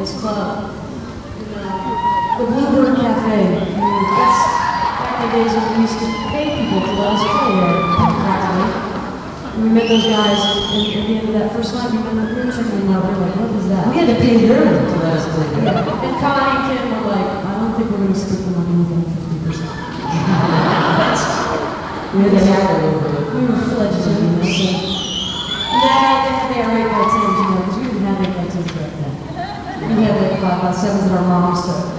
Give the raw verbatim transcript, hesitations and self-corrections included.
this club. You know, the Bluebird Cafe. I mean, that's back in the days when we used to pay people to let us play there, practically. And we met those guys, and at the end of that first night, we went up, we were checking them out, we were like, what was that? We had to pay them to let us play there. Yeah. And Connie and Kim were like, I don't think we're going to split the money within fifty percent. We had to have a little bit. We were fledged in the scene. They had, they had their eight by tens, you know, because we didn't have eight by tens back then. We had like five by sevens that our mom used to